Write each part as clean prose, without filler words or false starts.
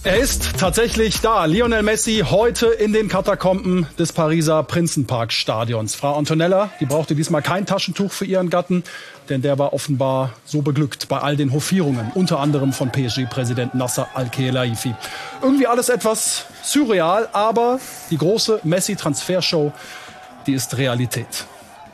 Er ist tatsächlich da. Lionel Messi heute in den Katakomben des Pariser Prinzenpark-Stadions. Frau Antonella, die brauchte diesmal kein Taschentuch für ihren Gatten, denn der war offenbar so beglückt bei all den Hofierungen, unter anderem von PSG-Präsident Nasser Al-Khelaifi. Irgendwie alles etwas surreal, aber die große Messi-Transfershow, die ist Realität.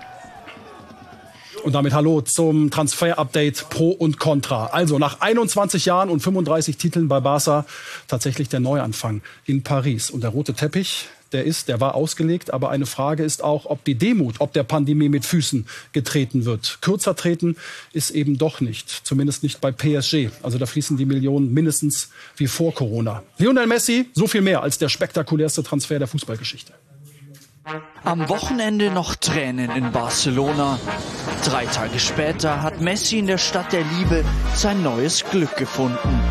Und damit hallo zum Transfer-Update Pro und Contra. Also nach 21 Jahren und 35 Titeln bei Barca tatsächlich der Neuanfang in Paris. Und der rote Teppich, der war ausgelegt. Aber eine Frage ist auch, ob die Demut, ob der Pandemie mit Füßen getreten wird. Kürzer treten ist eben doch nicht. Zumindest nicht bei PSG. Also da fließen die Millionen mindestens wie vor Corona. Lionel Messi, so viel mehr als der spektakulärste Transfer der Fußballgeschichte. Am Wochenende noch Tränen in Barcelona. 3 Tage später hat Messi in der Stadt der Liebe sein neues Glück gefunden.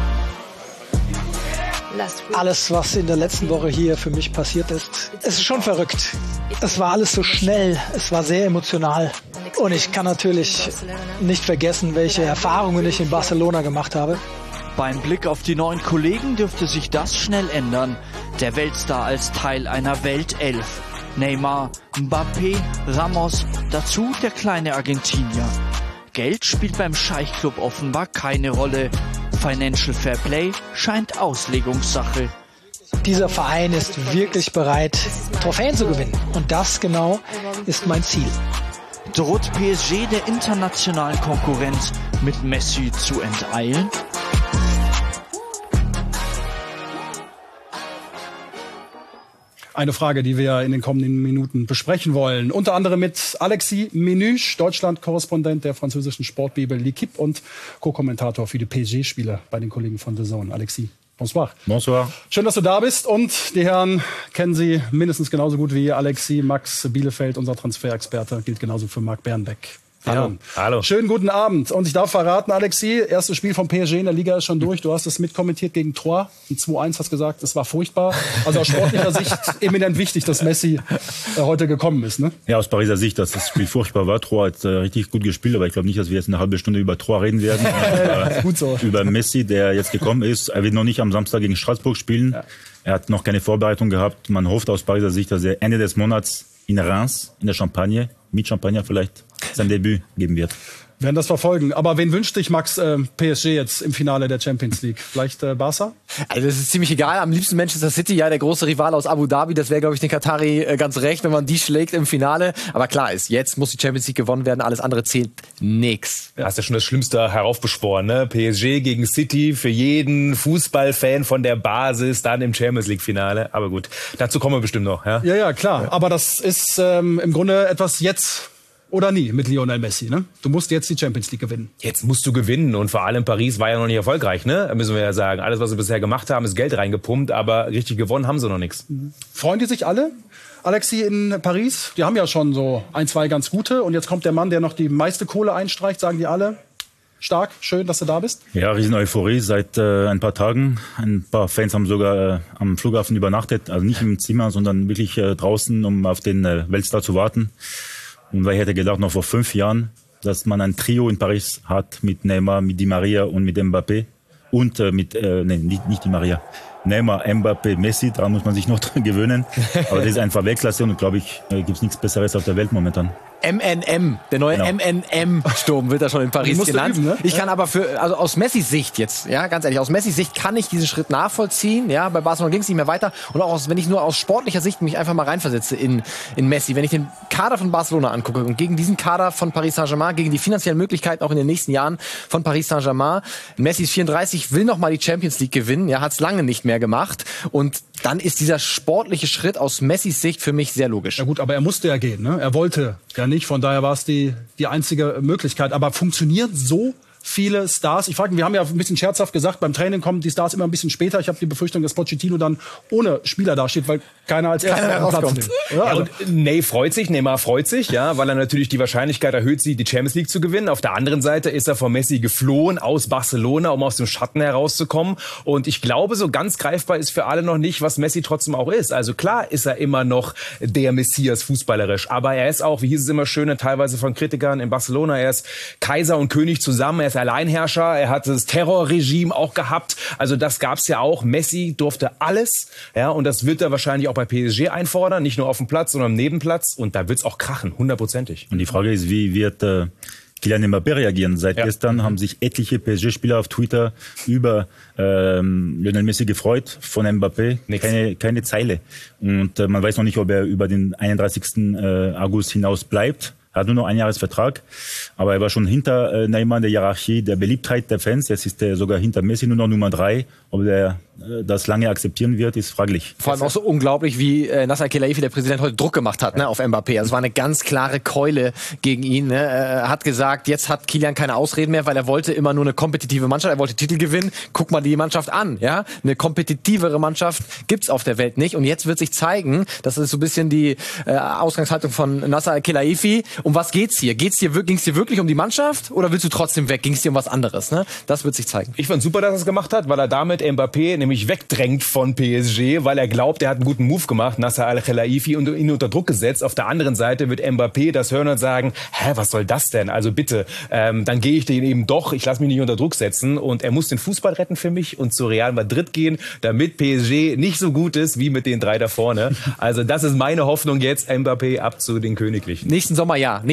Alles, was in der letzten Woche hier für mich passiert ist, es ist schon verrückt. Es war alles so schnell, es war sehr emotional. Und ich kann natürlich nicht vergessen, welche Erfahrungen ich in Barcelona gemacht habe. Beim Blick auf die neuen Kollegen dürfte sich das schnell ändern. Der Weltstar als Teil einer Weltelf. Neymar, Mbappé, Ramos, dazu der kleine Argentinier. Geld spielt beim Scheichclub offenbar keine Rolle. Financial Fair Play scheint Auslegungssache. Dieser Verein ist wirklich bereit, Trophäen zu gewinnen. Und das genau ist mein Ziel. Droht PSG der internationalen Konkurrenz mit Messi zu enteilen? Eine Frage, die wir in den kommenden Minuten besprechen wollen. Unter anderem mit Alexis Menüsch, Deutschland-Korrespondent der französischen Sportbibel L'Équipe und Co-Kommentator für die PSG-Spiele bei den Kollegen von The Zone. Alexis, bonsoir. Bonsoir. Schön, dass du da bist. Und die Herren kennen Sie mindestens genauso gut wie Alexis. Max Bielefeld, unser Transferexperte, gilt genauso für Marc Bernbeck. Hallo. Hallo. Schönen guten Abend. Und ich darf verraten, Alexis, erstes Spiel vom PSG in der Liga ist schon durch. Du hast es mitkommentiert gegen Troyes. Ein 2-1 hast gesagt, es war furchtbar. Also aus sportlicher Sicht eminent wichtig, dass Messi heute gekommen ist. Ne? Ja, aus Pariser Sicht, dass das Spiel furchtbar war. Troyes hat richtig gut gespielt, aber ich glaube nicht, dass wir jetzt eine halbe Stunde über Troyes reden werden. Gut so. Über Messi, der jetzt gekommen ist. Er wird noch nicht am Samstag gegen Straßburg spielen. Ja. Er hat noch keine Vorbereitung gehabt. Man hofft aus Pariser Sicht, dass er Ende des Monats in Reims, in der Champagne, mit Champagner vielleicht, sein Debüt geben wird. Wir werden das verfolgen. Aber wen wünscht dich, Max, PSG jetzt im Finale der Champions League? Vielleicht Barca? Also es ist ziemlich egal. Am liebsten Manchester City, ja, der große Rivale aus Abu Dhabi. Das wäre, glaube ich, den Qatari ganz recht, wenn man die schlägt im Finale. Aber klar ist, jetzt muss die Champions League gewonnen werden. Alles andere zählt nix. Du hast ja schon das Schlimmste heraufbeschworen, ne? PSG gegen City, für jeden Fußballfan von der Basis, dann im Champions League-Finale. Aber gut, dazu kommen wir bestimmt noch. Ja, ja klar. Ja. Aber das ist im Grunde etwas jetzt oder nie mit Lionel Messi, ne? Du musst jetzt die Champions League gewinnen. Jetzt musst du gewinnen und vor allem Paris war ja noch nicht erfolgreich, ne? Müssen wir ja sagen. Alles, was sie bisher gemacht haben, ist Geld reingepumpt, aber richtig gewonnen haben sie noch nichts. Freuen die sich alle, Alexis, in Paris? Die haben ja schon so 1, 2 ganz gute und jetzt kommt der Mann, der noch die meiste Kohle einstreicht, sagen die alle. Stark, schön, dass du da bist. Ja, riesen Euphorie seit ein paar Tagen. Ein paar Fans haben sogar am Flughafen übernachtet, also nicht im Zimmer, sondern wirklich draußen, um auf den Weltstar zu warten. Und ich hätte gedacht, noch vor 5 Jahren, dass man ein Trio in Paris hat mit Neymar, mit Di Maria und mit Mbappé. Und nicht Di Maria. Neymar, Mbappé, Messi, daran muss man sich noch dran gewöhnen. Aber das ist einfach Weltklasse und glaube ich, gibt es nichts Besseres auf der Welt momentan. MNM, der neue MNM-Sturm wird da schon in Paris genannt. Üben, ne? Ich kann aber also aus Messis Sicht jetzt, ja, ganz ehrlich, aus Messis Sicht kann ich diesen Schritt nachvollziehen. Ja, bei Barcelona ging es nicht mehr weiter. Und auch wenn ich nur aus sportlicher Sicht mich einfach mal reinversetze in Messi, wenn ich den Kader von Barcelona angucke und gegen diesen Kader von Paris Saint-Germain, gegen die finanziellen Möglichkeiten auch in den nächsten Jahren von Paris Saint-Germain, Messi ist 34, will noch mal die Champions League gewinnen, ja, hat es lange nicht mehr gemacht. Und dann ist dieser sportliche Schritt aus Messis Sicht für mich sehr logisch. Ja gut, aber er musste ja gehen, ne? Er wollte ja nicht, von daher war es die einzige Möglichkeit. Aber funktioniert so viele Stars? Ich frage mich, wir haben ja ein bisschen scherzhaft gesagt, beim Training kommen die Stars immer ein bisschen später. Ich habe die Befürchtung, dass Pochettino dann ohne Spieler dasteht, weil keiner als Erster herauskommt. Ja, und Neymar freut sich, ja, weil er natürlich die Wahrscheinlichkeit erhöht, die Champions League zu gewinnen. Auf der anderen Seite ist er vor Messi geflohen aus Barcelona, um aus dem Schatten herauszukommen. Und ich glaube, so ganz greifbar ist für alle noch nicht, was Messi trotzdem auch ist. Also klar ist er immer noch der Messias fußballerisch, aber er ist auch, wie hieß es immer schön, teilweise von Kritikern in Barcelona, er ist Kaiser und König zusammen. Er ist Alleinherrscher. Er hat das Terrorregime auch gehabt. Also das gab's ja auch. Messi durfte alles. Ja, und das wird er wahrscheinlich auch bei PSG einfordern. Nicht nur auf dem Platz, sondern am Nebenplatz. Und da wird's auch krachen, 100%. Und die Frage ist, wie wird Kylian Mbappé reagieren? Seit gestern haben sich etliche PSG-Spieler auf Twitter über Lionel Messi gefreut, von Mbappé. Keine Zeile. Und man weiß noch nicht, ob er über den 31. August hinaus bleibt. Er hat nur noch einen Jahresvertrag, aber er war schon hinter Neymar in der Hierarchie der Beliebtheit der Fans. Jetzt ist er sogar hinter Messi nur noch Nummer 3. Ob er das lange akzeptieren wird, ist fraglich. Vor allem auch so unglaublich, wie Nasser Khelaifi, der Präsident, heute Druck gemacht hat, ne, auf Mbappé. Also es war eine ganz klare Keule gegen ihn. Ne. Er hat gesagt, jetzt hat Kylian keine Ausreden mehr, weil er wollte immer nur eine kompetitive Mannschaft, er wollte Titel gewinnen. Guck mal die Mannschaft an, ja. Eine kompetitivere Mannschaft gibt's auf der Welt nicht. Und jetzt wird sich zeigen, das ist so ein bisschen die Ausgangshaltung von Nasser Khelaifi. Um was geht's hier? Ging's dir wirklich um die Mannschaft oder willst du trotzdem weg? Ging's dir um was anderes? Ne? Das wird sich zeigen. Ich fand super, dass er es gemacht hat, weil er damit Mbappé nämlich wegdrängt von PSG, weil er glaubt, er hat einen guten Move gemacht, Nasser Al-Khelaifi, und ihn unter Druck gesetzt. Auf der anderen Seite wird Mbappé das hören und sagen, was soll das denn? Also bitte, dann gehe ich den eben doch, ich lasse mich nicht unter Druck setzen. Und er muss den Fußball retten für mich und zu Real Madrid gehen, damit PSG nicht so gut ist wie mit den 3 da vorne. Also das ist meine Hoffnung jetzt, Mbappé ab zu den Königlichen. Nächsten Sommer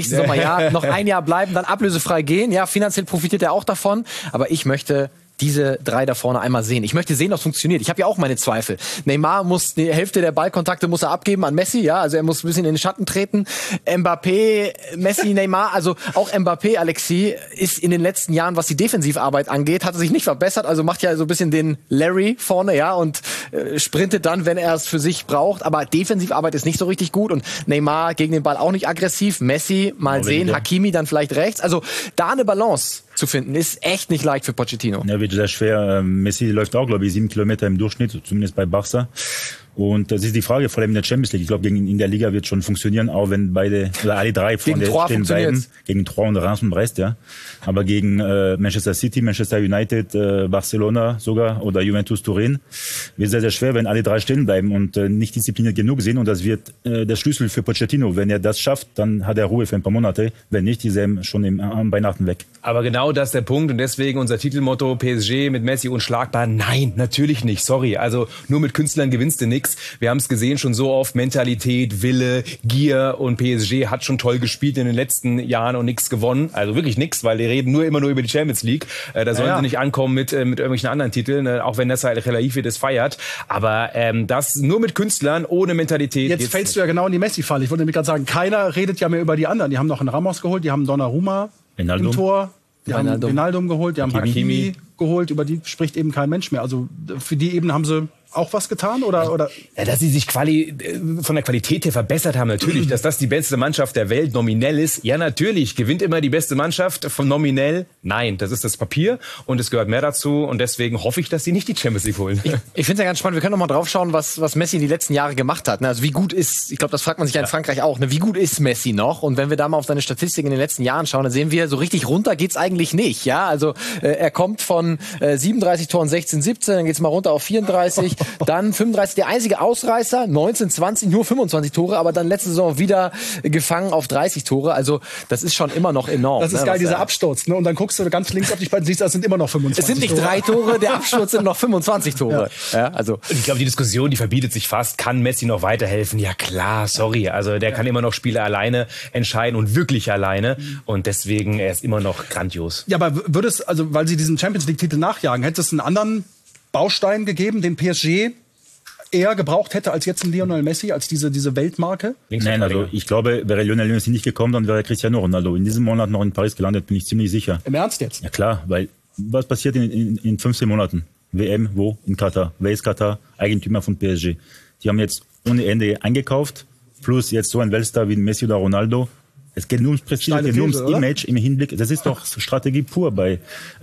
noch ein Jahr bleiben, dann ablösefrei gehen. Ja, finanziell profitiert er auch davon. Aber ich möchte diese 3 da vorne einmal sehen. Ich möchte sehen, ob es funktioniert. Ich habe ja auch meine Zweifel. Neymar muss die Hälfte der Ballkontakte muss er abgeben an Messi, ja, also er muss ein bisschen in den Schatten treten. Mbappé, Messi, Neymar, also auch Mbappé, Alexis, ist in den letzten Jahren, was die Defensivarbeit angeht, hat er sich nicht verbessert, also macht ja so ein bisschen den Larry vorne, ja, und sprintet dann, wenn er es für sich braucht, aber Defensivarbeit ist nicht so richtig gut und Neymar gegen den Ball auch nicht aggressiv. Messi, mal sehen, Hakimi dann vielleicht rechts. Also da eine Balance zu finden, ist echt nicht leicht für Pochettino. Ja, wird sehr schwer. Messi läuft auch, glaube ich, 7 Kilometer im Durchschnitt, zumindest bei Barça. Und das ist die Frage, vor allem in der Champions League. Ich glaube, in der Liga wird schon funktionieren, auch wenn beide oder alle 3 vorne stehen bleiben. Gegen Troyes und Reims und Brest, ja. Aber gegen Manchester City, Manchester United, Barcelona sogar oder Juventus Turin wird sehr, sehr schwer, wenn alle 3 stehen bleiben und nicht diszipliniert genug sind. Und das wird der Schlüssel für Pochettino. Wenn er das schafft, dann hat er Ruhe für ein paar Monate. Wenn nicht, ist er schon am Weihnachten weg. Aber genau das ist der Punkt und deswegen unser Titelmotto PSG mit Messi unschlagbar. Nein, natürlich nicht. Sorry. Also nur mit Künstlern gewinnst du nichts. Wir haben es gesehen schon so oft. Mentalität, Wille, Gier und PSG hat schon toll gespielt in den letzten Jahren und nichts gewonnen. Also wirklich nichts, weil die reden immer nur über die Champions League. Da sollen sie nicht ankommen mit irgendwelchen anderen Titeln, auch wenn Nasser Al-Khelaifi das feiert. Aber das nur mit Künstlern, ohne Mentalität. Jetzt fällst du ja genau in die Messi-Falle. Ich wollte nämlich gerade sagen, keiner redet ja mehr über die anderen. Die haben noch einen Ramos geholt, die haben Donnarumma im Tor. Die haben Wijnaldum geholt, die haben Hakimi geholt, über die spricht eben kein Mensch mehr. Also für die eben haben sie auch was getan? Oder? Ja, dass sie sich von der Qualität her verbessert haben, natürlich. Dass das die beste Mannschaft der Welt nominell ist, ja natürlich. Gewinnt immer die beste Mannschaft von nominell? Nein, das ist das Papier und es gehört mehr dazu. Und deswegen hoffe ich, dass sie nicht die Champions League holen. Ich finde es ja ganz spannend. Wir können noch mal drauf schauen, was Messi in die letzten Jahre gemacht hat. Also wie gut ist, ich glaube, das fragt man sich ja in Frankreich auch, wie gut ist Messi noch? Und wenn wir da mal auf seine Statistiken in den letzten Jahren schauen, dann sehen wir, so richtig runter geht's eigentlich nicht. Ja, also er kommt von 37 Toren 16, 17, dann geht's mal runter auf 34. Dann 35, der einzige Ausreißer, 19, 20, nur 25 Tore, aber dann letzte Saison wieder gefangen auf 30 Tore. Also das ist schon immer noch enorm. Das ist geil, dieser Absturz. Ne? Und dann guckst du ganz links auf die Spalten, siehst, das sind immer noch 25 Es sind nicht 3 Tore, der Absturz sind noch 25 Tore. Ja, also ich glaube, die Diskussion, die verbietet sich fast. Kann Messi noch weiterhelfen? Ja klar, sorry. Also der kann immer noch Spiele alleine entscheiden und wirklich alleine. Und deswegen, er ist immer noch grandios. Ja, aber würde es, also weil sie diesen Champions-League-Titel nachjagen, hätte es einen anderen Baustein gegeben, den PSG eher gebraucht hätte als jetzt ein Lionel Messi, als diese Weltmarke? Nein, also ich glaube, wäre Lionel Messi nicht gekommen, dann wäre Cristiano Ronaldo in diesem Monat noch in Paris gelandet, bin ich ziemlich sicher. Im Ernst jetzt? Ja klar, weil was passiert in 15 Monaten? WM, wo? In Katar. Wer ist Katar? Eigentümer von PSG. Die haben jetzt ohne Ende eingekauft, plus jetzt so ein Weltstar wie Messi oder Ronaldo. Es geht nur ums Prestige, es geht nur ums Image im Hinblick. Das ist doch Strategie pur bei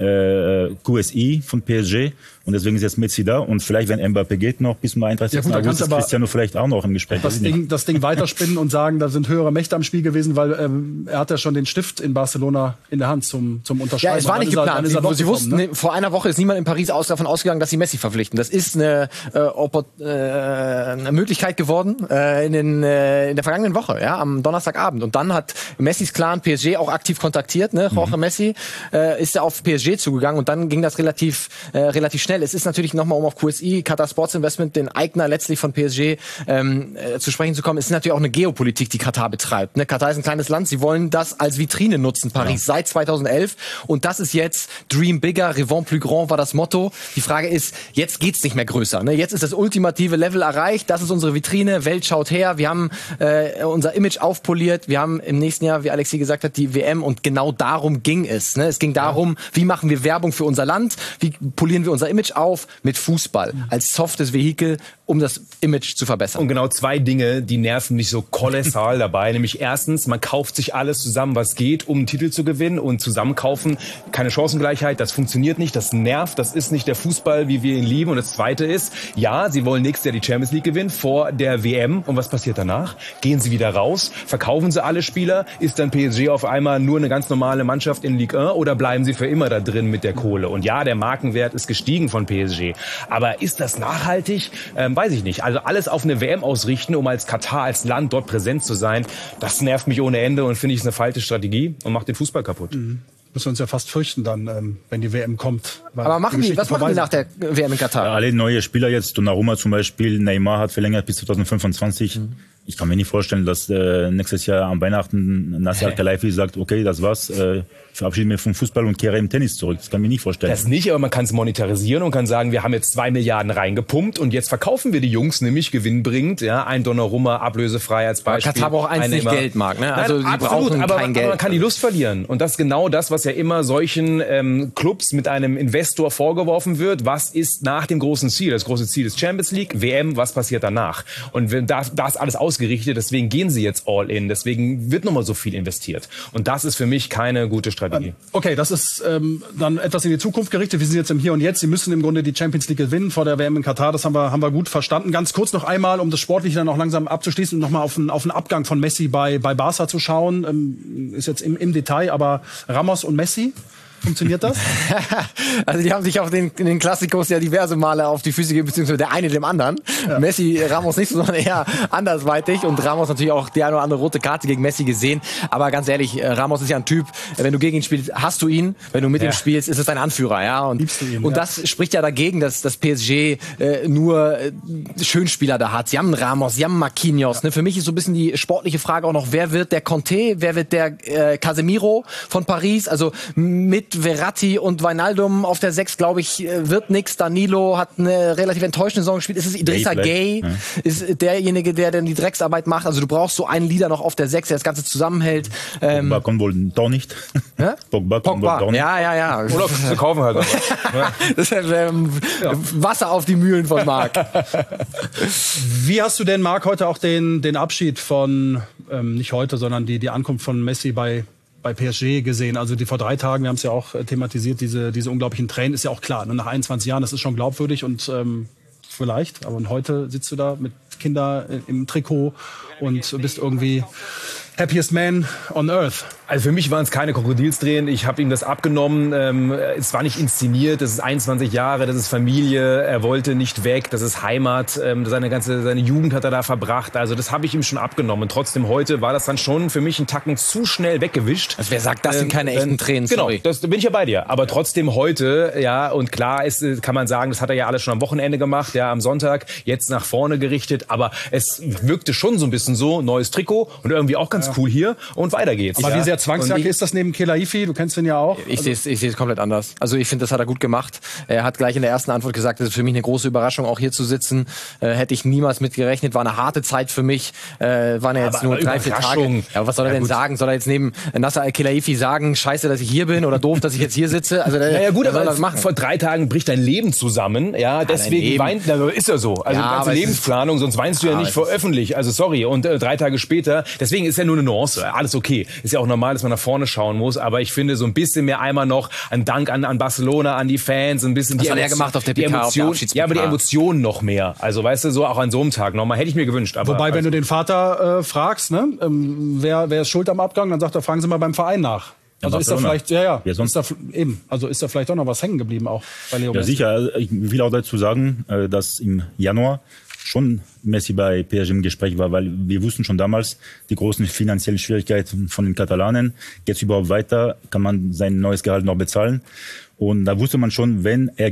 QSI von PSG. Und deswegen ist jetzt Messi da. Und vielleicht, wenn Mbappé geht noch bis zum 31. August, ist Cristiano vielleicht auch noch im Gespräch. Das Ding weiterspinnen und sagen, da sind höhere Mächte am Spiel gewesen, weil er hat ja schon den Stift in Barcelona in der Hand zum Unterschreiben. Ja, es war nicht geplant. Sie wussten, ne? Vor einer Woche ist niemand in Paris davon ausgegangen, dass sie Messi verpflichten. Das ist eine Möglichkeit geworden in der vergangenen Woche, ja, am Donnerstagabend. Und dann hat Messis Clan PSG auch aktiv kontaktiert, ne? Jorge Messi ist ja auf PSG zugegangen und dann ging das relativ schnell. Es ist natürlich nochmal, um auf QSI, Qatar Sports Investment, den Eigner letztlich von PSG zu sprechen zu kommen, es ist natürlich auch eine Geopolitik, die Katar betreibt. Ne? Katar ist ein kleines Land, sie wollen das als Vitrine nutzen, Paris, seit 2011 und das ist jetzt Dream Bigger, Rêvons plus grand war das Motto. Die Frage ist, jetzt geht's nicht mehr größer. Ne? Jetzt ist das ultimative Level erreicht, das ist unsere Vitrine, Welt schaut her, wir haben unser Image aufpoliert, wir haben im nächsten Jahr, wie Alexi gesagt hat, die WM und genau darum ging es. Ne? Es ging darum, wie machen wir Werbung für unser Land, wie polieren wir unser Image auf mit Fußball als softes Vehikel, um das Image zu verbessern. Und genau 2 Dinge, die nerven mich so kolossal dabei. Nämlich erstens, man kauft sich alles zusammen, was geht, um einen Titel zu gewinnen. Und zusammenkaufen, keine Chancengleichheit, das funktioniert nicht, das nervt, das ist nicht der Fußball, wie wir ihn lieben. Und das Zweite ist, ja, sie wollen nächstes Jahr die Champions League gewinnen vor der WM. Und was passiert danach? Gehen sie wieder raus? Verkaufen sie alle Spieler? Ist dann PSG auf einmal nur eine ganz normale Mannschaft in Ligue 1? Oder bleiben sie für immer da drin mit der Kohle? Und ja, der Markenwert ist gestiegen von PSG. Aber ist das nachhaltig? Weiß ich nicht. Also alles auf eine WM ausrichten, um als Katar, als Land dort präsent zu sein, das nervt mich ohne Ende und finde ich eine falsche Strategie und macht den Fußball kaputt. Müssen wir uns ja fast fürchten dann, wenn die WM kommt. Aber was machen die nach der WM in Katar? Ja, alle neue Spieler jetzt, Donnarumma zum Beispiel, Neymar hat verlängert bis 2025. Ich kann mir nicht vorstellen, dass nächstes Jahr am Weihnachten Nasser Al-Khelaifi sagt, okay, das war's, verabschiede mich vom Fußball und kehre im Tennis zurück. Das kann ich mir nicht vorstellen. Das nicht, aber man kann es monetarisieren und kann sagen, wir haben jetzt 2 Milliarden reingepumpt und jetzt verkaufen wir die Jungs nämlich gewinnbringend. Ja, ein Donnarumma ablösefrei als Beispiel. Aber Katar braucht eins nicht Geld, Marc. Ne? Also Nein, die brauchen kein Geld. Aber man kann die Lust verlieren. Und das ist genau das, was ja immer solchen Clubs mit einem Investor vorgeworfen wird. Was ist nach dem großen Ziel? Das große Ziel ist Champions League, WM, was passiert danach? Und da ist alles ausgerichtet, deswegen gehen sie jetzt all in. Deswegen wird nochmal so viel investiert. Und das ist für mich keine gute Strategie. Okay, das ist dann etwas in die Zukunft gerichtet. Wir sind jetzt im Hier und Jetzt. Sie müssen im Grunde die Champions League gewinnen vor der WM in Katar. Das haben wir gut verstanden. Ganz kurz noch einmal, um das Sportliche dann auch langsam abzuschließen und nochmal auf den Abgang von Messi bei Barca zu schauen. Ist jetzt im Detail, aber Ramos und Messi, funktioniert das? Also die haben sich in den Klassikos ja diverse Male auf die Füße gegeben, beziehungsweise der eine dem anderen. Ja. Messi, Ramos nicht, sondern eher andersweitig. Und Ramos natürlich auch die eine oder andere rote Karte gegen Messi gesehen. Aber ganz ehrlich, Ramos ist ja ein Typ, wenn du gegen ihn spielst, hast du ihn. Wenn du mit ihm spielst, ist es dein Anführer. Ja? Und das spricht ja dagegen, dass das PSG nur Schönspieler da hat. Sie haben Ramos, sie haben Marquinhos. Ne? Für mich ist so ein bisschen die sportliche Frage auch noch, wer wird der Conte, wer wird der Casemiro von Paris? Also mit Verratti und Wijnaldum auf der 6, glaube ich, wird nix. Danilo hat eine relativ enttäuschende Saison gespielt. Ist es Idrissa Gueye? Ist derjenige, der dann die Drecksarbeit macht? Also du brauchst so einen Leader noch auf der 6, der das Ganze zusammenhält. Pogba kommt wohl doch nicht. Pogba kommt wohl doch nicht. Ja. Oder zu kaufen halt. Das ist Wasser auf die Mühlen von Marc. Wie hast du denn, Marc, heute auch den Abschied von, nicht heute, sondern die Ankunft von Messi bei PSG gesehen, also die vor 3 Tagen, wir haben es ja auch thematisiert, diese unglaublichen Tränen, ist ja auch klar, ne? Nach 21 Jahren, das ist schon glaubwürdig und vielleicht, aber heute sitzt du da mit Kindern im Trikot und bist irgendwie happiest man on earth. Also für mich waren es keine Krokodilstränen. Ich habe ihm das abgenommen. Es war nicht inszeniert. Das ist 21 Jahre, das ist Familie. Er wollte nicht weg. Das ist Heimat. Seine Jugend hat er da verbracht. Also das habe ich ihm schon abgenommen. Und trotzdem heute war das dann schon für mich ein Tacken zu schnell weggewischt. Also wer sagt, das sind keine echten Tränen? Genau, das bin ich ja bei dir. Aber trotzdem heute, ja, und klar kann man sagen, das hat er ja alles schon am Wochenende gemacht, ja, am Sonntag, jetzt nach vorne gerichtet. Aber es wirkte schon so ein bisschen so, neues Trikot und irgendwie auch ganz cool hier und weiter geht's. Aber wie sehr Zwangsjacke ist das neben Khelaifi? Du kennst den ja auch. Ich sehe es komplett anders. Also ich finde, das hat er gut gemacht. Er hat gleich in der ersten Antwort gesagt, das ist für mich eine große Überraschung, auch hier zu sitzen. Hätte ich niemals mit gerechnet. War eine harte Zeit für mich. Waren ja jetzt nur 3-4 Tage. Ja, aber was soll er denn sagen? Soll er jetzt neben Nasser Al-Khelaifi sagen, scheiße, dass ich hier bin oder doof, dass ich jetzt hier sitze? Also gut, aber das machen. Vor 3 Tagen bricht dein Leben zusammen. Ja, deswegen weint, ist ja so. Also die ganze Lebensplanung, sonst weinst du ja nicht öffentlich. Also sorry. Und 3 Tage später, deswegen ist ja nur eine Nuance. Alles okay. Ist ja auch normal, dass man nach vorne schauen muss, aber ich finde so ein bisschen mehr einmal noch ein Dank an Barcelona, an die Fans, ein bisschen die gemacht auf der PK, auf der ja, aber die Emotionen noch mehr. Also weißt du, so auch an so einem Tag nochmal, hätte ich mir gewünscht. Aber wobei, wenn du den Vater fragst, ne, wer ist schuld am Abgang, dann sagt er, fragen Sie mal beim Verein nach. Also ist da vielleicht, ist da vielleicht auch noch was hängen geblieben auch bei Leo Messi? Ja, sicher. Ich will auch dazu sagen, dass im Januar schon Messi bei PSG im Gespräch war, weil wir wussten schon damals die großen finanziellen Schwierigkeiten von den Katalanen. Geht's überhaupt weiter? Kann man sein neues Gehalt noch bezahlen? Und da wusste man schon, wenn er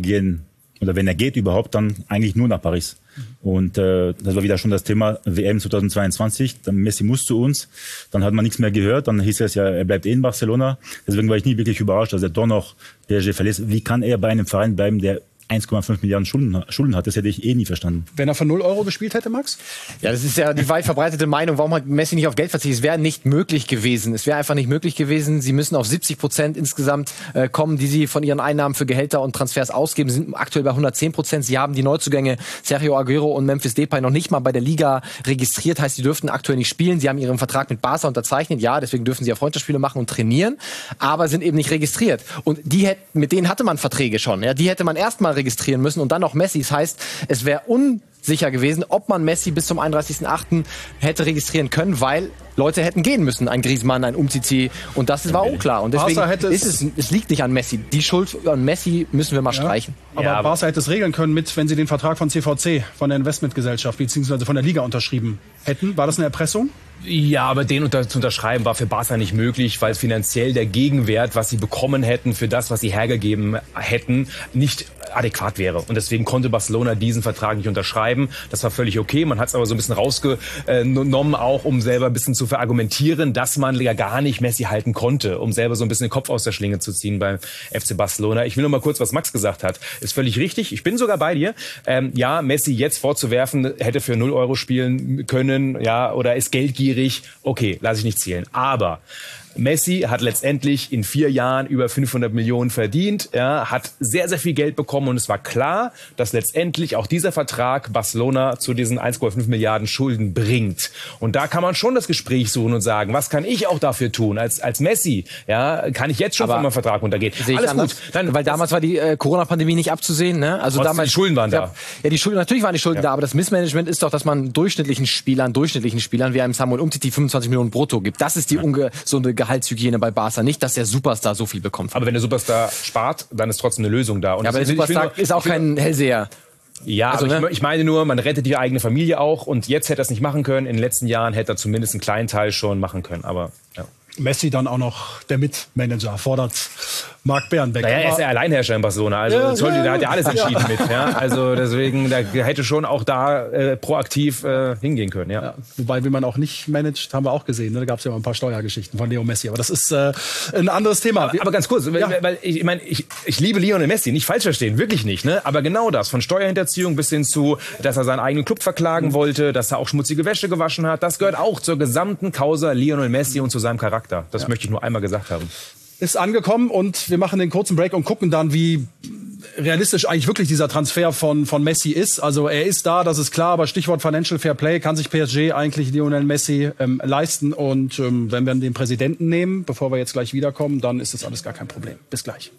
geht überhaupt, dann eigentlich nur nach Paris. Und das war wieder schon das Thema WM 2022. Dann Messi muss zu uns. Dann hat man nichts mehr gehört. Dann hieß es ja, er bleibt in Barcelona. Deswegen war ich nie wirklich überrascht, dass er doch noch PSG verlässt. Wie kann er bei einem Verein bleiben, der 1,5 Milliarden Schulden hat? Das hätte ich nie verstanden. Wenn er für 0 Euro gespielt hätte, Max? Ja, das ist ja die weit verbreitete Meinung. Warum hat Messi nicht auf Geld verzichtet? Es wäre nicht möglich gewesen. Es wäre einfach nicht möglich gewesen. Sie müssen auf 70% insgesamt kommen, die sie von ihren Einnahmen für Gehälter und Transfers ausgeben. Sie sind aktuell bei 110%. Sie haben die Neuzugänge Sergio Aguero und Memphis Depay noch nicht mal bei der Liga registriert. Heißt, sie dürften aktuell nicht spielen. Sie haben ihren Vertrag mit Barca unterzeichnet. Ja, deswegen dürfen sie ja Freundschaftsspiele machen und trainieren. Aber sind eben nicht registriert. Und mit denen hatte man Verträge schon. Ja, die hätte man erstmal registrieren müssen und dann noch Messi. Das heißt, es wäre unsicher gewesen, ob man Messi bis zum 31.8. hätte registrieren können, weil Leute hätten gehen müssen. Ein Griezmann, ein Umtiti. Und das war unklar. Und deswegen es liegt nicht an Messi. Die Schuld an Messi müssen wir mal streichen. Aber Barca hätte es regeln können, wenn sie den Vertrag von CVC, von der Investmentgesellschaft, beziehungsweise von der Liga unterschrieben hätten. War das eine Erpressung? Ja, aber den zu unterschreiben war für Barca nicht möglich, weil finanziell der Gegenwert, was sie bekommen hätten für das, was sie hergegeben hätten, nicht adäquat wäre. Und deswegen konnte Barcelona diesen Vertrag nicht unterschreiben. Das war völlig okay. Man hat es aber so ein bisschen rausgenommen, auch um selber ein bisschen zu verargumentieren, dass man ja gar nicht Messi halten konnte, um selber so ein bisschen den Kopf aus der Schlinge zu ziehen beim FC Barcelona. Ich will nur mal kurz, was Max gesagt hat. Ist völlig richtig. Ich bin sogar bei dir. Ja, Messi jetzt vorzuwerfen, hätte für 0 Euro spielen können, ja, oder ist geldgierig. Okay, lasse ich nicht zählen. Aber Messi hat letztendlich in 4 Jahren über 500 Millionen verdient, hat sehr, sehr viel Geld bekommen und es war klar, dass letztendlich auch dieser Vertrag Barcelona zu diesen 1,5 Milliarden Schulden bringt. Und da kann man schon das Gespräch suchen und sagen, was kann ich auch dafür tun? Als Messi, kann ich jetzt schon von meinem Vertrag untergehen. Alles gut. Dann, weil damals war die Corona-Pandemie nicht abzusehen, ne? Also damals, die Schulden waren da. Ja, die Schulden, natürlich waren die Schulden da, aber das Missmanagement ist doch, dass man durchschnittlichen Spielern wie einem Samuel Umtiti 25 Millionen brutto gibt. Das ist die ungesunde Gehaltshygiene bei Barca. Nicht, dass der Superstar so viel bekommt. Aber wenn der Superstar spart, dann ist trotzdem eine Lösung da. Und ja, aber der Superstar ist auch kein Hellseher. Ja, also, aber ich meine nur, man rettet die eigene Familie auch. Und jetzt hätte er es nicht machen können. In den letzten Jahren hätte er zumindest einen kleinen Teil schon machen können. Aber ja. Messi dann auch noch der Mitmanager, fordert Marc Bärenbeck. Naja, er ist ja Alleinherrscher in Barcelona. Also da hat ja alles entschieden mit. Ja? Also deswegen, da hätte schon auch da proaktiv hingehen können. Ja. Wobei, wie man auch nicht managt, haben wir auch gesehen. Ne? Da gab es ja mal ein paar Steuergeschichten von Leo Messi. Aber das ist ein anderes Thema. Aber ganz kurz, weil ich meine, ich liebe Lionel Messi, nicht falsch verstehen, wirklich nicht. Ne? Aber genau das, von Steuerhinterziehung bis hin zu, dass er seinen eigenen Club verklagen wollte, dass er auch schmutzige Wäsche gewaschen hat, das gehört auch zur gesamten Causa Lionel Messi und zu seinem Charakter. Das möchte ich nur einmal gesagt haben. Ist angekommen und wir machen den kurzen Break und gucken dann, wie realistisch eigentlich wirklich dieser Transfer von Messi ist. Also er ist da, das ist klar, aber Stichwort Financial Fair Play, kann sich PSG eigentlich Lionel Messi leisten. Und wenn wir den Präsidenten nehmen, bevor wir jetzt gleich wiederkommen, dann ist das alles gar kein Problem. Bis gleich.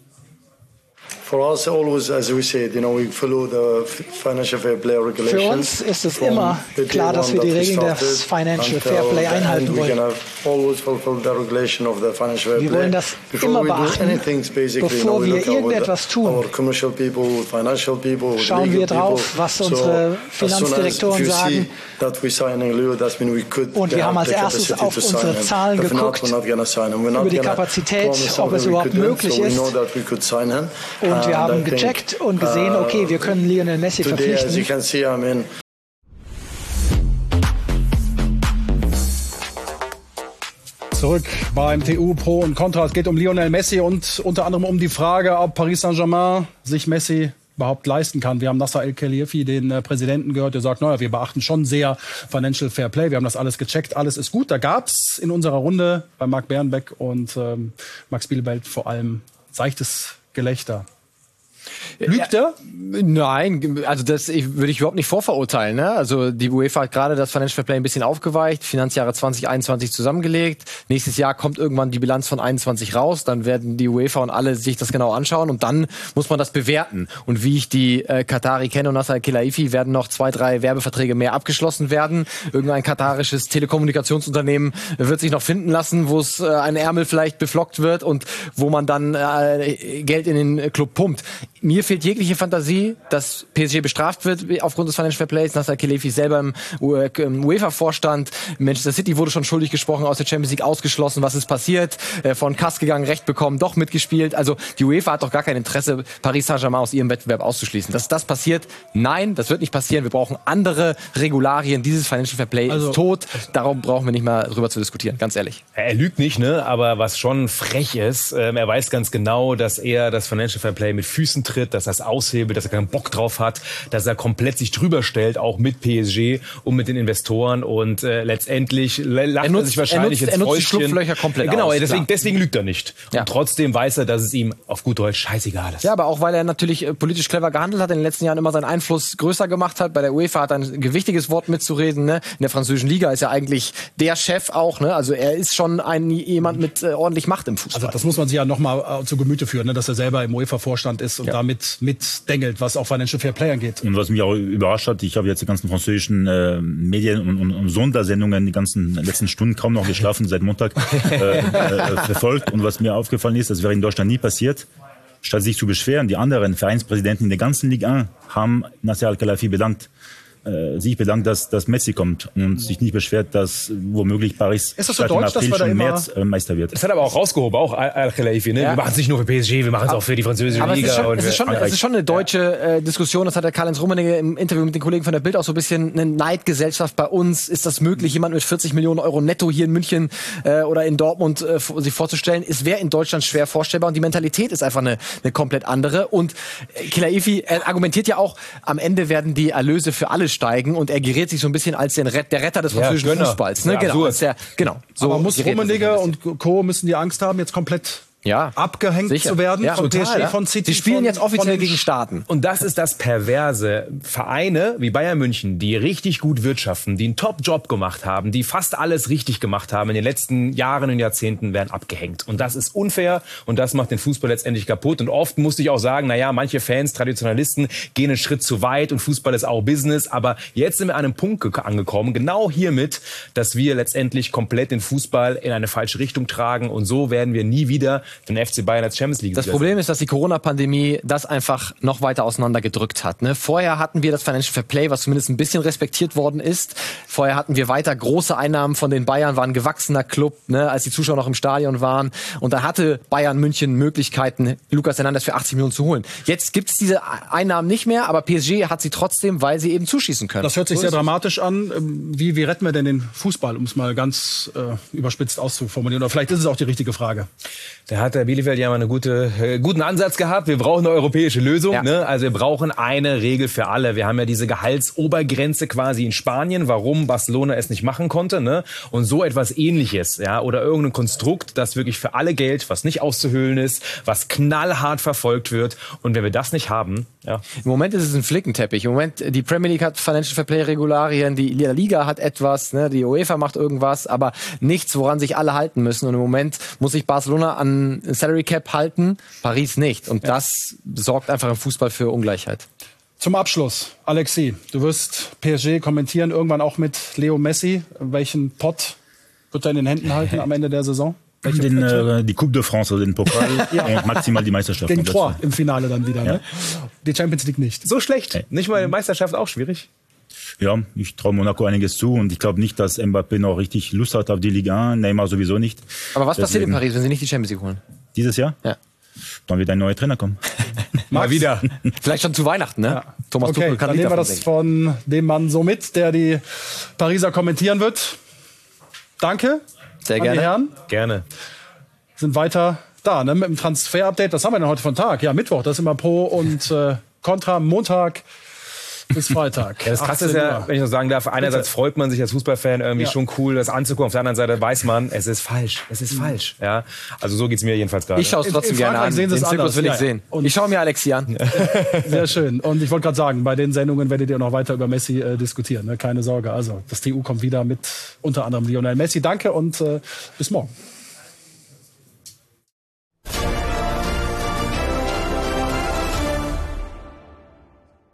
For us, always, as we said, we follow the financial fair play regulations. Für uns ist es immer klar, dass wir die Regeln des Financial Fair Play einhalten wollen. Wir wollen das immer beachten. Bevor wir irgendetwas tun, schauen wir drauf, was unsere Finanzdirektoren sagen. Und wir haben als erstes auf unsere Zahlen geguckt, über die Kapazität, ob es überhaupt möglich ist. Und wir haben gecheckt und gesehen, okay, wir können Lionel Messi verpflichten. Zurück beim TU Pro und Contra. Es geht um Lionel Messi und unter anderem um die Frage, ob Paris Saint-Germain sich Messi überhaupt leisten kann. Wir haben Nasser El-Khelaifi, den Präsidenten, gehört, der sagt, naja, wir beachten schon sehr Financial Fair Play. Wir haben das alles gecheckt, alles ist gut. Da gab's in unserer Runde bei Marc Bärenbeck und Max Bielefeld vor allem seichtes Gelächter. Lügt er? Nein, also das würde ich überhaupt nicht vorverurteilen. Ne? Also die UEFA hat gerade das Financial Fair Play ein bisschen aufgeweicht, Finanzjahre 2021 zusammengelegt. Nächstes Jahr kommt irgendwann die Bilanz von 21 raus, dann werden die UEFA und alle sich das genau anschauen und dann muss man das bewerten. Und wie ich die Katari kenne und Nasser Al-Khelaifi, werden noch 2, 3 Werbeverträge mehr abgeschlossen werden. Irgendein katarisches Telekommunikationsunternehmen wird sich noch finden lassen, wo es ein Ärmel vielleicht beflockt wird und wo man dann Geld in den Club pumpt. Mir fehlt jegliche Fantasie, dass PSG bestraft wird aufgrund des Financial Fair Plays. Nasser Al-Khelaifi ist selber im UEFA-Vorstand. Manchester City wurde schon schuldig gesprochen, aus der Champions League ausgeschlossen. Was ist passiert? Von Kass gegangen, Recht bekommen, doch mitgespielt. Also die UEFA hat doch gar kein Interesse, Paris Saint-Germain aus ihrem Wettbewerb auszuschließen. Dass das passiert? Nein, das wird nicht passieren. Wir brauchen andere Regularien. Dieses Financial Fair Play ist tot. Darum brauchen wir nicht mal drüber zu diskutieren, ganz ehrlich. Er lügt nicht, ne? Aber was schon frech ist, er weiß ganz genau, dass er das Financial Fair Play mit Füßen tritt, dass er es aushebelt, dass er keinen Bock drauf hat, dass er komplett sich drüber stellt, auch mit PSG und mit den Investoren und letztendlich lacht er sich wahrscheinlich ins Fäustchen. Die Schlupflöcher komplett genau, aus, deswegen lügt er nicht. Ja. Und trotzdem weiß er, dass es ihm auf gut Deutsch scheißegal ist. Ja, aber auch weil er natürlich politisch clever gehandelt hat, in den letzten Jahren immer seinen Einfluss größer gemacht hat. Bei der UEFA hat er ein gewichtiges Wort mitzureden. Ne? In der französischen Liga ist er eigentlich der Chef auch. Ne? Also er ist schon jemand mit ordentlich Macht im Fußball. Also das muss man sich ja nochmal zu Gemüte führen, ne? Dass er selber im UEFA-Vorstand ist und damit mitdengelt, was auch Financial Fair Play angeht. Und was mich auch überrascht hat, ich habe jetzt die ganzen französischen Medien und Sondersendungen die ganzen letzten Stunden kaum noch geschlafen seit Montag verfolgt. Und was mir aufgefallen ist, das wäre in Deutschland nie passiert. Statt sich zu beschweren, die anderen Vereinspräsidenten in der ganzen Ligue 1 haben Nasser Al-Khelaifi sich bedankt, dass Messi kommt und sich nicht beschwert, dass womöglich Paris ist das so deutsch, dass wir da im immer März Meister wird. Das hat aber auch rausgehoben, auch Al-Khelaifi. Ne? Ja. Wir machen es nicht nur für PSG, wir machen es auch für die französische Liga. Es ist schon eine deutsche Diskussion, das hat der Karl-Heinz Rummenigge im Interview mit den Kollegen von der Bild auch so ein bisschen eine Neidgesellschaft bei uns. Ist das möglich, jemand mit 40 Millionen Euro netto hier in München oder in Dortmund sich vorzustellen? Es wäre in Deutschland schwer vorstellbar und die Mentalität ist einfach eine komplett andere. Und Khelaifi argumentiert ja auch, am Ende werden die Erlöse für alle steigen und er geriert sich so ein bisschen als der Retter des französischen Fußballs. Ne? Ja, genau. So aber muss Rummenigge und Co. müssen die Angst haben, jetzt komplett abgehängt zu werden von PSG, von City. Sie spielen jetzt offiziell gegen Staaten. Und das ist das Perverse. Vereine wie Bayern München, die richtig gut wirtschaften, die einen Top-Job gemacht haben, die fast alles richtig gemacht haben in den letzten Jahren und Jahrzehnten, werden abgehängt. Und das ist unfair und das macht den Fußball letztendlich kaputt. Und oft musste ich auch sagen, manche Fans, Traditionalisten gehen einen Schritt zu weit und Fußball ist auch Business. Aber jetzt sind wir an einem Punkt angekommen, genau hiermit, dass wir letztendlich komplett den Fußball in eine falsche Richtung tragen. Und so werden wir nie wieder den FC Bayern als Champions League. Das Problem ist, dass die Corona-Pandemie das einfach noch weiter auseinandergedrückt hat. Ne? Vorher hatten wir das Financial Fair Play, was zumindest ein bisschen respektiert worden ist. Vorher hatten wir weiter große Einnahmen von den Bayern, war ein gewachsener Club, ne, als die Zuschauer noch im Stadion waren. Und da hatte Bayern München Möglichkeiten, Lucas Hernandez für 80 Millionen zu holen. Jetzt gibt's diese Einnahmen nicht mehr, aber PSG hat sie trotzdem, weil sie eben zuschießen können. Das hört sich sehr dramatisch an. Wie retten wir denn den Fußball, um es mal ganz überspitzt auszuformulieren? Oder vielleicht ist es auch die richtige Frage. Da hat der Bielefeld ja mal einen guten Ansatz gehabt. Wir brauchen eine europäische Lösung. Ja. Ne? Also wir brauchen eine Regel für alle. Wir haben ja diese Gehaltsobergrenze quasi in Spanien, warum Barcelona es nicht machen konnte. Ne? Und so etwas Ähnliches, oder irgendein Konstrukt, das wirklich für alle gilt, was nicht auszuhöhlen ist, was knallhart verfolgt wird. Und wenn wir das nicht haben... Ja. Im Moment ist es ein Flickenteppich. Im Moment, die Premier League hat Financial Fair Play Regularien, die Liga hat etwas, ne? Die UEFA macht irgendwas, aber nichts, woran sich alle halten müssen. Und im Moment muss sich Barcelona an Salary Cap halten, Paris nicht. Und das sorgt einfach im Fußball für Ungleichheit. Zum Abschluss, Alexis, du wirst PSG kommentieren, irgendwann auch mit Leo Messi. Welchen Pott wird er in den Händen halten am Ende der Saison? Die Coupe de France, also den Pokal und maximal die Meisterschaft. Gegen Troyes im Finale dann wieder, ne? Die Champions League nicht. So schlecht. Nicht mal die Meisterschaft auch schwierig. Ja, ich traue Monaco einiges zu und ich glaube nicht, dass Mbappé noch richtig Lust hat auf die Ligue 1, Neymar sowieso nicht. Aber was passiert in Paris, wenn sie nicht die Champions League holen? Dieses Jahr? Ja. Dann wird ein neuer Trainer kommen. Mal wieder. Vielleicht schon zu Weihnachten, ne? Ja. Thomas Tuchel kann dann nehmen wir das von dem Mann so mit, der die Pariser kommentieren wird. Danke. Sehr gerne. Die Herren. Gerne. Sind weiter da, ne? Mit dem Transfer-Update. Was haben wir denn heute von Tag? Ja, Mittwoch, das ist immer Pro und Contra. Montag bis Freitag. Ja, das Krasse ist ja, wenn ich noch sagen darf, einerseits freut man sich als Fußballfan irgendwie schon cool, das anzugucken. Auf der anderen Seite weiß man, es ist falsch. Es ist falsch. Ja, also so geht's mir jedenfalls gerade. Ich schaue es trotzdem gerne an. Den Zirkus will ich sehen. Und ich schaue mir Alexi an. Sehr schön. Und ich wollte gerade sagen, bei den Sendungen werdet ihr noch weiter über Messi diskutieren. Ne? Keine Sorge. Also das TU kommt wieder mit unter anderem Lionel Messi. Danke und bis morgen.